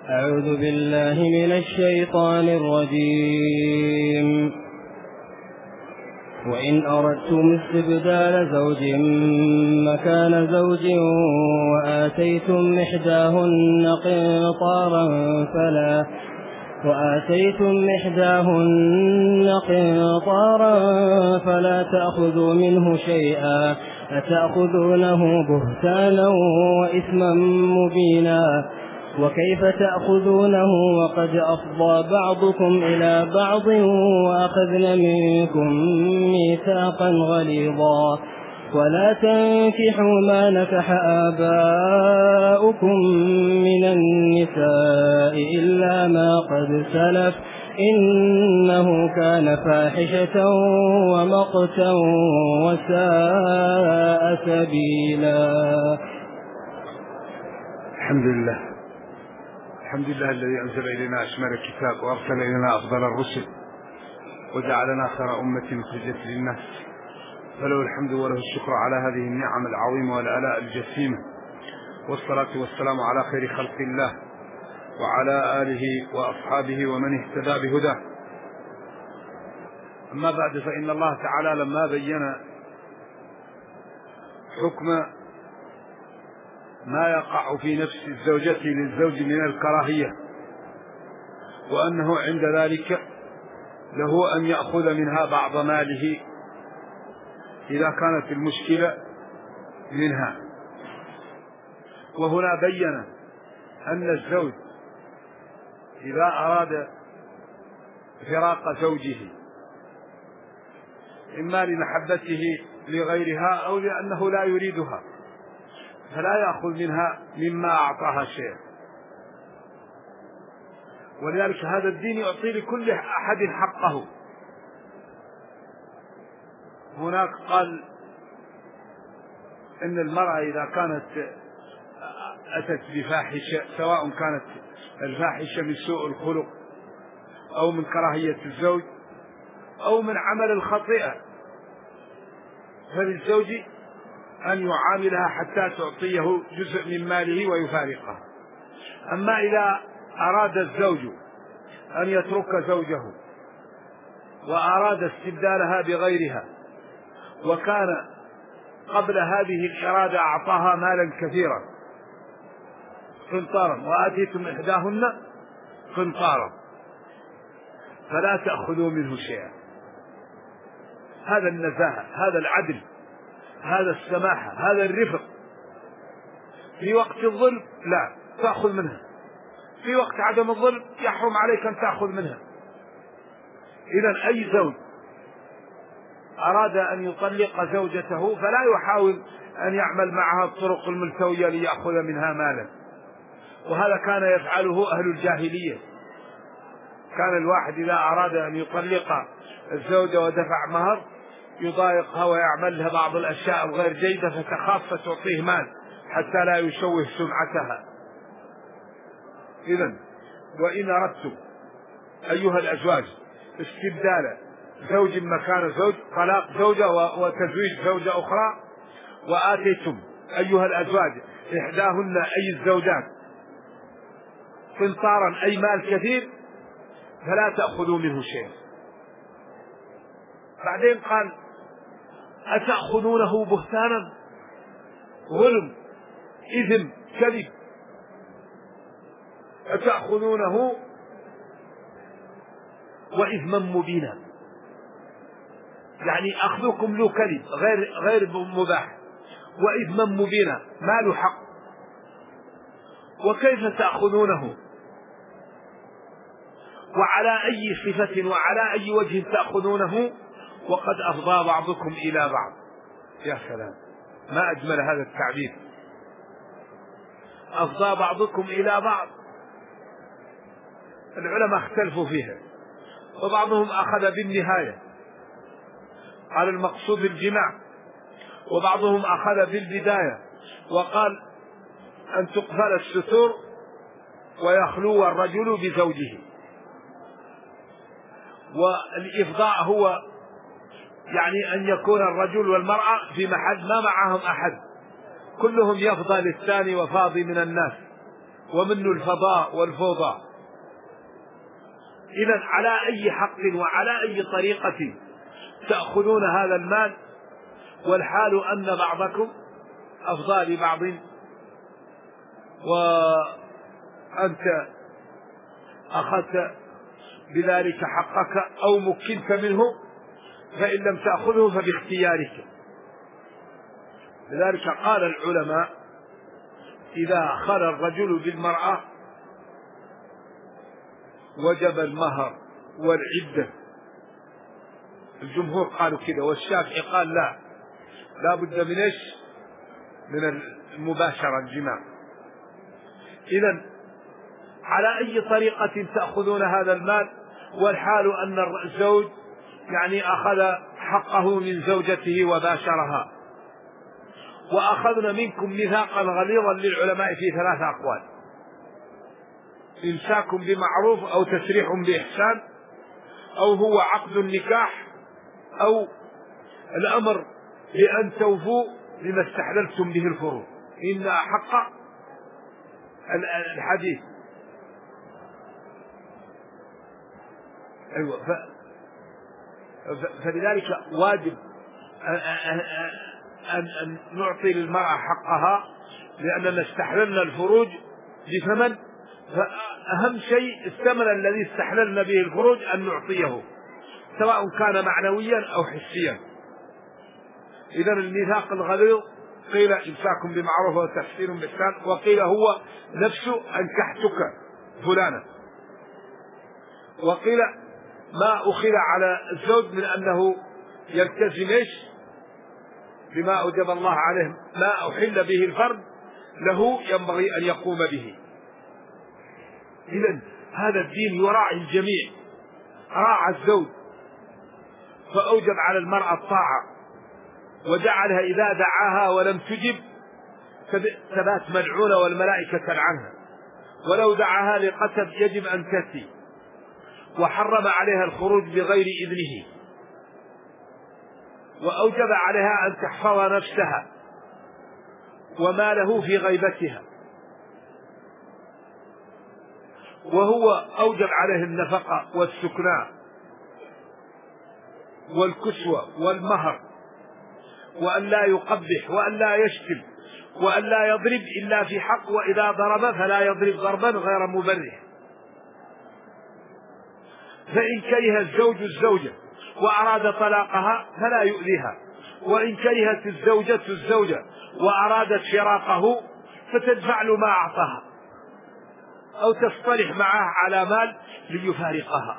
أعوذ بالله من الشيطان الرجيم. وإن أردتم استبدال زوج مكان زوج وآتيتم إحداهن قنطارا فلا تأخذوا منه شيئا أتأخذونه بهتانا وإثما مبينا وكيف تأخذونه وقد أفضى بعضكم إلى بعض وأخذن منكم ميثاقا غليظا ولا تنكحوا ما نكح آباؤكم من النساء إلا ما قد سلف إنه كان فاحشة ومقتا وساء سبيلا. الحمد لله الذي أنزل إلينا أشمل الكتاب وأرسل إلينا أفضل الرسل وجعلنا خير أمة أخرجت للناس، فله الحمد وله الشكر على هذه النعم العظيمة والآلاء الجسيمة، والصلاة والسلام على خير خلق الله وعلى آله وأصحابه ومن اهتدى بهداه. أما بعد، فإن الله تعالى لما بين حكم ما يقع في نفس الزوجة للزوج من الكراهية، وأنه عند ذلك له أن يأخذ منها بعض ماله إذا كانت المشكلة منها. وهنا بين أن الزوج إذا أراد فراق زوجه إما لمحبته لغيرها أو لأنه لا يريدها فلا يأخذ منها مما أعطاها شيئا، ولذلك هذا الدين يعطي لكل أحد حقه. هناك قال إن المرأة إذا كانت أتت بفاحشة، سواء كانت الفاحشة من سوء الخلق أو من كراهية الزوج أو من عمل الخطيئة، فللزوج أن يعاملها حتى تعطيه جزء من ماله ويفارقها. أما إذا أراد الزوج أن يترك زوجه وأراد استبدالها بغيرها، وكان قبل هذه الإرادة أعطاها مالا كثيرا قنطارا وآتيتم إحداهن قنطارا فلا تأخذوا منه شيئا. هذا النزاهة، هذا العدل، هذا السماحة، هذا الرفق. في وقت الظلم لا تأخذ منها، في وقت عدم الظلم يحرم عليك أن تأخذ منها. إذن أي زوج أراد أن يطلق زوجته فلا يحاول أن يعمل معها الطرق الملتوية ليأخذ منها مالا، وهذا كان يفعله أهل الجاهلية. كان الواحد إذا أراد أن يطلق الزوجة ودفع مهر يضايقها ويعمل لها بعض الأشياء الغير جيدة فتخاف فتعطيه مال حتى لا يشوه سمعتها. إذن وإن أردتم أيها الأزواج استبدال زوج مكان زوج، طلاق زوجة وتزويج زوجة أخرى، وآتيتم أيها الأزواج إحداهن أي الزوجات قنطارا أي مال كثير فلا تأخذوا منه شيء. بعدين قال أتأخذونه بهتانا، ظلم، إثم، كذب، أتأخذونه وإثما مبينا، يعني أخذكم له كذب غير مباح وإثما مبينا ما له حق. وكيف تأخذونه وعلى أي صفة وعلى أي وجه تأخذونه وقد أفضى بعضكم إلى بعض. يا سلام، ما أجمل هذا التعبير، أفضى بعضكم إلى بعض. العلماء اختلفوا فيها، وبعضهم أخذ بالنهاية قال المقصود الجماع، وبعضهم أخذ بالبداية وقال أن تقفل الستور ويخلو الرجل بزوجه. والإفضاء هو يعني أن يكون الرجل والمرأة في محل ما معهم أحد، كلهم يفضى للثاني وفاضي من الناس، ومنه الفضاء والفوضى. إذن على أي حق وعلى أي طريقة تأخذون هذا المال والحال أن بعضكم أفضى لبعض وأنت أخذت بذلك حقك أو مكنت منه، فإن لم تأخذه فباختيارك. لذلك قال العلماء إذا خلى الرجل بالمرأة وجب المهر والعدة. الجمهور قالوا كذا، والشافعي قال لا بد من إيش؟ من المباشرة، الجماع. إذن على أي طريقة تأخذون هذا المال والحال أن الزوج يعني أخذ حقه من زوجته وباشرها. وأخذنا منكم ميثاقا غليظا للعلماء في 3 أقوال: إمساك بمعروف أو تسريح بإحسان أو هو عقد النكاح أو الأمر بأن توفوا لما استحللتم به الفروض إن أحق الحديث. أيوة. فلذلك واجب أن نعطي للمرأة حقها لأننا استحللنا الفروج بثمن، فأهم شيء الثمن الذي استحللنا به الفروج أن نعطيه سواء كان معنويا أو حسيا. إذن الميثاق الغليظ قيل إمساك بمعروف وتحسين بإحسان، وقيل هو نفسه أنكحتك فلانا، وقيل ما أخذ على الزوج من أنه يلتزم بما أوجب الله عليه، ما أحل به الفرد له ينبغي أن يقوم به. إذن هذا الدين يراعي الجميع، راعى الزوج فأوجب على المرأة الطاعة وجعلها إذا دعاها ولم تجب ثبات ملعونة والملائكة تلعنها، ولو دعاها لقتل يجب أن تأتي، وحرم عليها الخروج بغير إذنه، وأوجب عليها أن تحفظ نفسها وماله في غيبتها، وهو أوجب عليه النفقة والسكنى والكسوة والمهر، وأن لا يقبح وأن لا يشتم وأن لا يضرب إلا في حق، وإذا ضرب فلا يضرب ضربا غير مبرح. فإن كره الزوج الزوجة وأراد طلاقها فلا يؤذيها، وإن كرهت الزوجة الزوجة وأرادت فراقه فتدفع له ما أعطاها أو تصطلح معه على مال ليفارقها.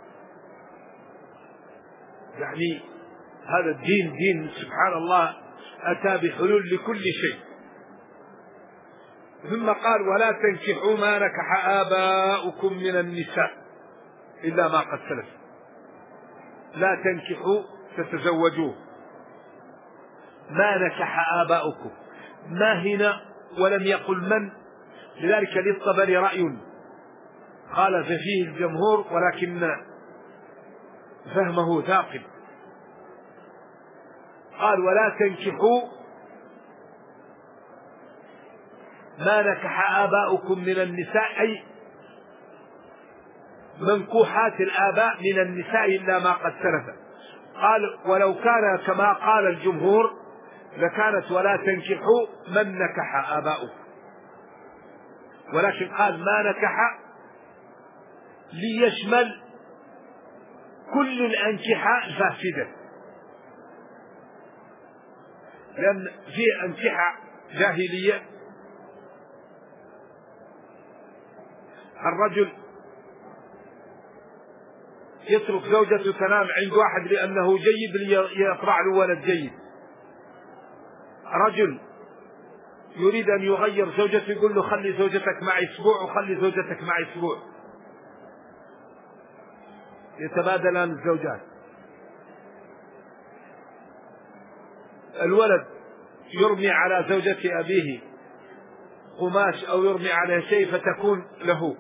يعني هذا الدين دين سبحان الله أتى بحلول لكل شيء. ثم قال ولا تنكحوا ما نكح آباؤكم من النساء إلا ما قد سلف. لا تنكحوا تتزوجوه ما نكح آباؤكم، ما هنا ولم يقل من، لذلك للطبري رأي قال ففيه الجمهور ولكن فهمه ثاقب. قال ولا تنكحوا ما نكح آباؤكم من النساء أي منكوحات الآباء من النساء إلا ما قد سلف. قال ولو كان كما قال الجمهور لكانت ولا تنكحوا من نكح آباؤكم، ولكن قال ما نكح ليشمل كل الأنكحة الفاسدة، لأن في أنكحة جاهلية الرجل يترك زوجته تنام عند واحد لأنه جيد ليطلع له ولد جيد. رجل يريد أن يغير زوجته يقول له خلي زوجتك معي أسبوع وخلي زوجتك معي أسبوع، يتبادلان الزوجات. الولد يرمي على زوجة أبيه قماش أو يرمي عليه شيء فتكون له.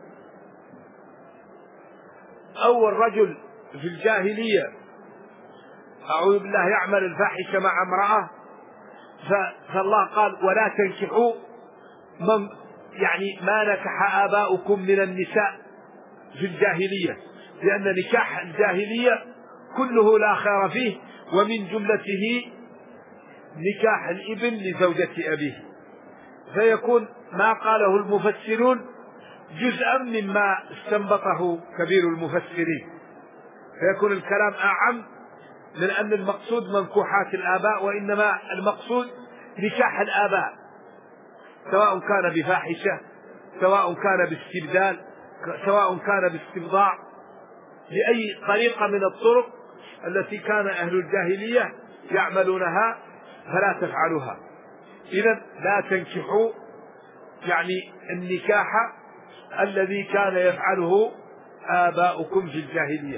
أو الرجل في الجاهلية أعوذ بالله يعمل الفاحشة مع امرأة، فالله قال ولا تنكحوا من يعني ما نكح آباؤكم من النساء في الجاهلية، لأن نكاح الجاهلية كله لا خير فيه، ومن جملته نكاح الابن لزوجة أبيه، فيكون ما قاله المفسرون جزءا مما استنبطه كبير المفسرين، فيكون الكلام أعم من أن المقصود منكوحات الآباء، وإنما المقصود نكاح الآباء، سواء كان بفاحشة، سواء كان باستبدال، سواء كان باستبضاع، بأي طريقة من الطرق التي كان أهل الجاهلية يعملونها فلا تفعلوها. إذن لا تنكحوا يعني النكاح الذي كان يفعله آباؤكم في الجاهلية.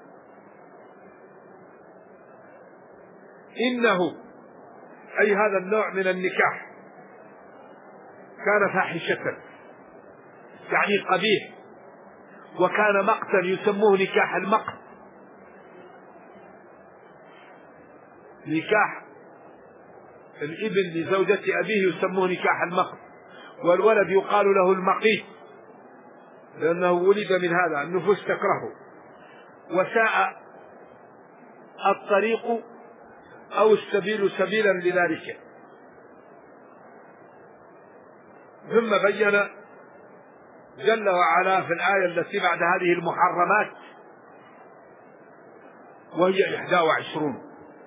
إنه أي هذا النوع من النكاح كان فاحشة، يعني قبيح، وكان مقتا يسموه نكاح المقت. نكاح الابن لزوجة أبيه يسموه نكاح المقت، والولد يقال له المقيت لأنه ولد من هذا، النفوس تكرهه. وساء الطريق أو السبيل سبيلا لذلك. ثم بين جل وعلا في الآية التي بعد هذه المحرمات، وهي 21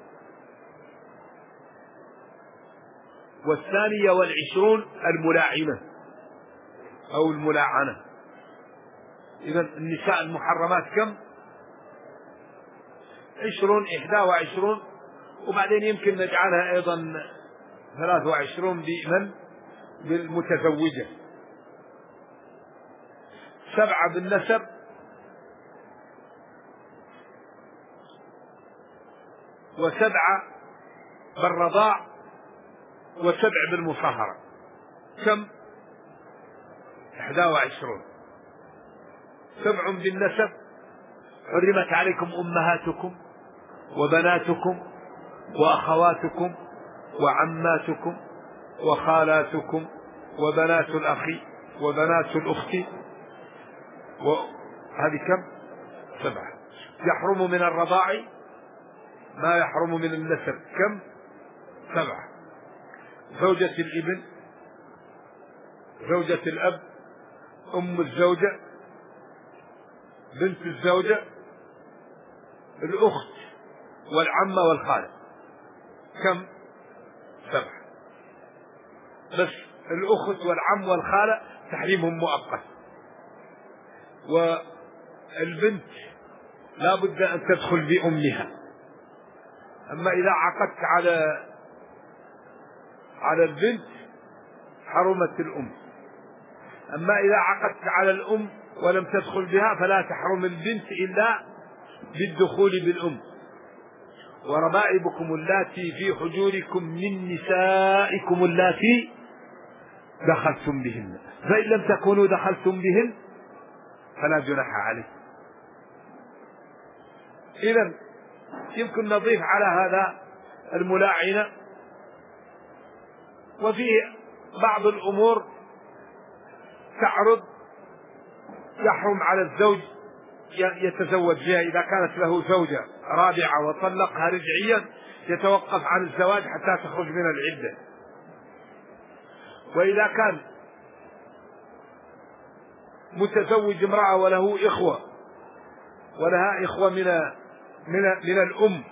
والثانية والعشرون الملاعنة أو الملاعنة. إذن النساء المحرمات كم؟ 20 21، وبعدين يمكن نجعلها أيضا 23 بمن؟ بالمتزوجة، 7 بالنسب، 7 بالرضاع، 7 بالمصاهرة. كم؟ 21. 7 بالنسب: حرمت عليكم أمهاتكم وبناتكم وأخواتكم وعماتكم وخالاتكم وبنات الأخ وبنات الأخت، وهذه كم؟ 7. يحرم من الرضاع ما يحرم من النسب، كم؟ 7. زوجة الابن، زوجة الأب، أم الزوجة، بنت الزوجة، الأخت والعمة والخالة، كم؟ 7. بس الأخت والعم والخالة تحريمهم مؤقت، والبنت لا بد أن تدخل بأمها. أما إذا عقدت على البنت حرمت الأم، أما إذا عقدت على الأم ولم تدخل بها فلا تحرم البنت إلا بالدخول بالأم. وربائبكم اللاتي في حجوركم من نسائكم اللاتي دخلتم بهن، فإن لم تكونوا دخلتم بهن فلا جناح عليه. إذن يمكن نضيف على هذا الملاعنة، وفيه بعض الأمور تعرض يحرم على الزوج يتزوج بها إذا كانت له زوجة رابعة وطلقها رجعيا، يتوقف عن الزواج حتى تخرج من العدة. وإذا كان متزوج امرأة وله إخوة ولها إخوة من الأم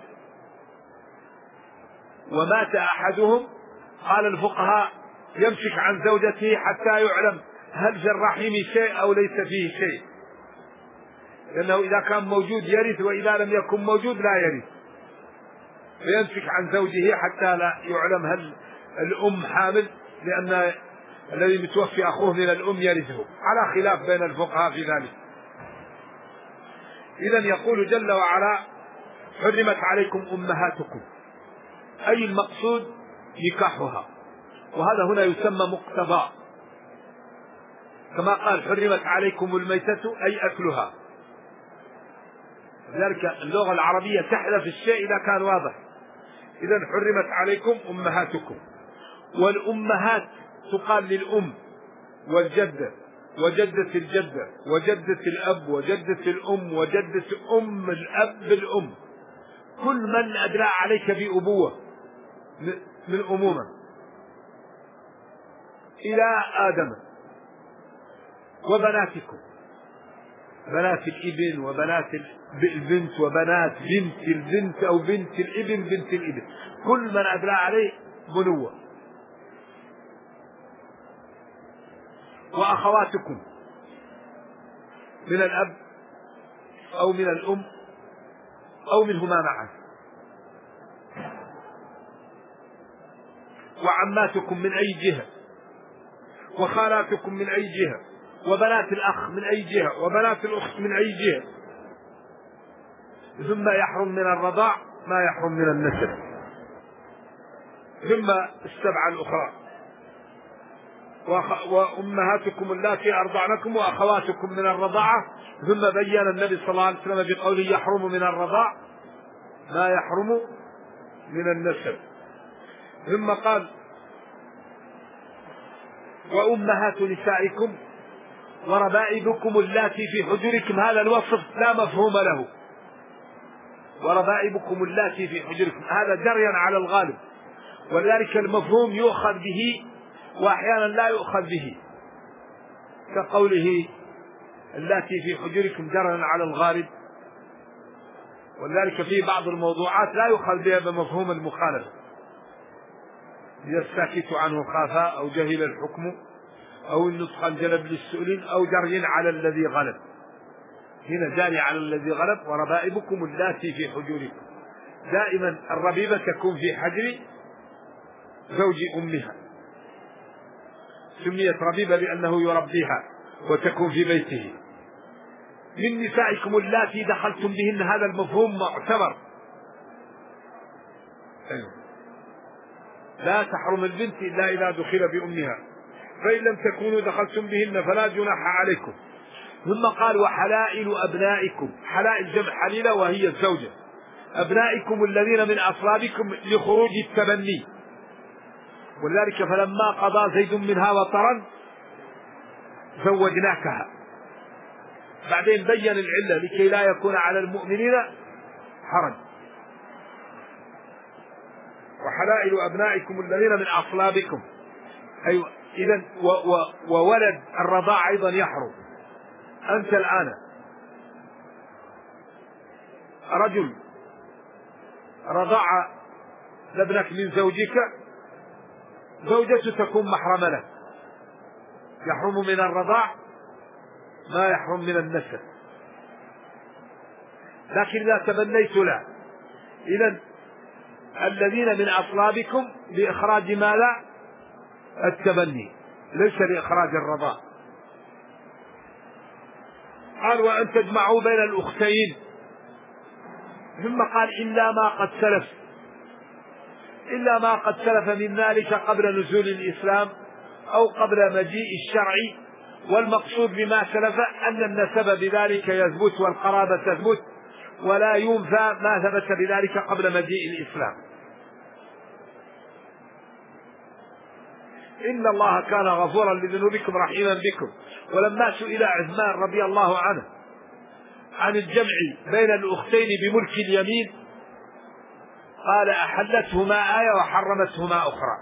ومات أحدهم، قال الفقهاء يمسك عن زوجته حتى يعلم هل في الرحم شيء أو ليس فيه شيء، لأنه إذا كان موجود يرث، وإذا لم يكن موجود لا يرث، فيمسك عن زوجه حتى لا يعلم هل الأم حامل، لأن الذي متوفي أخوه من الأم يرثه، على خلاف بين الفقهاء في ذلك. إذن يقول جل وعلا: حرمت عليكم أمهاتكم، أي المقصود نكاحها، وهذا هنا يسمى مقتضى، كما قال حرمت عليكم الميتة أي أكلها. لذلك اللغة العربية تحذف الشيء إذا كان واضح. إذن حرمت عليكم أمهاتكم، والأمهات تقال للأم والجدة وجدة الجدة وجدة الأب وجدة الأم وجدة أم الأب الأم، كل من أدلى عليك بأبوة من أمومة إلى آدم، وبناتكم، بنات الابن وبنات البنت وبنات بنت البنت أو بنت الابن بنت الابن، كل من أدلى عليه بنوة، وأخواتكم من الأب أو من الأم أو منهما معا، وعماتكم من أي جهة، وخالاتكم من أي جهة، وبنات الأخ من أي جهة، وبنات الأخت من أي جهة. ثم يحرم من الرضاع ما يحرم من النسب. ثم السبعة الأخرى: وأمهاتكم اللاتي أرضعنكم وأخواتكم من الرضاعة. ثم بين النبي صلى الله عليه وسلم بقوله: يحرم من الرضاع ما يحرم من النسب. ثم قال: وأمهات نسائكم وربائبكم اللاتي في حجوركم. هذا الوصف لا مفهوم له، وربائبكم اللاتي في حجوركم، هذا جريا على الغالب، ولذلك المفهوم يؤخذ به وأحيانا لا يؤخذ به، كقوله اللاتي في حجوركم جريا على الغالب، ولذلك في بعض الموضوعات لا يؤخذ بها بمفهوم المخالفة، الساكت عنه خافا أو جهل الحكم أو النطق جلب للسؤال أو جري على الذي غلب. هنا جاري على الذي غلب. وربائبكم اللاتي في حجوركم، دائما الربيبة تكون في حجر زوج أمها، سميت ربيبة لأنه يربيها وتكون في بيته. من نسائكم اللاتي دخلتم بهن، هذا المفهوم معتبر، لا تحرم البنت إلا إذا دخل بأمها، فإن لم تكونوا دخلتم بهن فلا جناح عليكم. ثم قال: وحلائل أبنائكم، حلائل جمع حليلة وهي الزوجة، أبنائكم الذين من أصلابكم لخروج التبني. ولذلك فلما قضى زيد منها وطرا زوجناكها. بعدين بين العلة لكي لا يكون على المؤمنين حرج. وحلائل أبنائكم الذين من أصلابكم، أيوة، إذن وولد الرضاع أيضا يحرم. أنت الآن رجل رضع لابنك من زوجك، زوجته تكون محرمة له، يحرم من الرضاع ما يحرم من النسب. لكن إذا تبنيت له، إذن الذين من أصلابكم لإخراج ما لا التبني، ليس لإخراج الرضاع. قال: وأن تجمعوا بين الأختين. ثم قال: إلا ما قد سلف، إلا ما قد سلف من ذلك قبل نزول الإسلام أو قبل مجيء الشرع. والمقصود بما سلف أن النسب بذلك يثبت والقرابة تثبت، ولا ينفى ما ثبت بذلك قبل مجيء الإسلام. إن الله كان غفورا لذنوبكم رحيما بكم. ولما سئل عثمان رضي الله عنه عن الجمع بين الأختين بملك اليمين قال: أحلتهما آية وحرمتهما أخرى،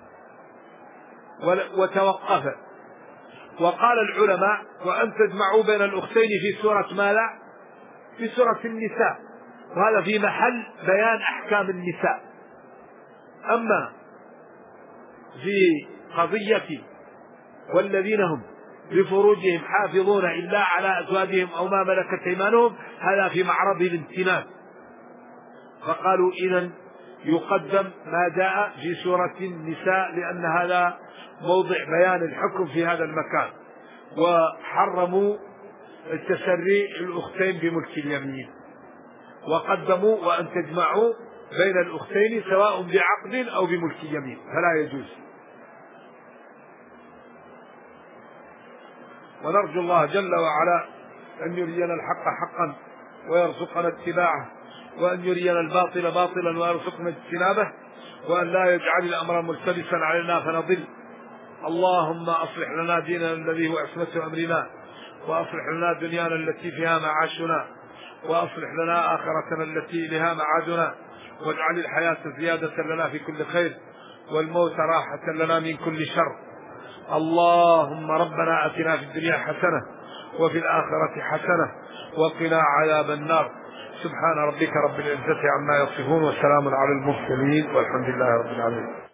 وتوقف. وقال العلماء: وأن تجمعوا بين الأختين في سورة ماذا؟ في سورة النساء، وهذا في محل بيان أحكام النساء. أما في قضية والذين هم لفروجهم حافظون إلا على أزواجهم أو ما ملكت أيمانهم، هذا في معرض الامتنان، فقالوا إذن يقدم ما جاء في سورة النساء لأن هذا موضع بيان الحكم في هذا المكان، وحرموا التسري الأختين بملك اليمين، وقدموا وأن تجمعوا بين الأختين سواء بعقد أو بملك اليمين فلا يجوز. ونرجو الله جل وعلا أن يرينا الحق حقا ويرزقنا اتباعه، وأن يرينا الباطل باطلا ويرزقنا اجتنابه، وأن لا يجعل الأمر ملتبسا علينا فنضل. اللهم أصلح لنا ديننا الذي هو عصمة أمرنا، وأصلح لنا دنيانا التي فيها معاشنا، وأصلح لنا آخرتنا التي إليها معادنا، واجعل الحياة زيادة لنا في كل خير، والموت راحة لنا من كل شر. اللهم ربنا آتنا في الدنيا حسنة وفي الآخرة حسنة وقنا عذاب النار. سبحان ربك رب العزة عما يصفون، وسلام على المرسلين، والحمد لله رب العالمين.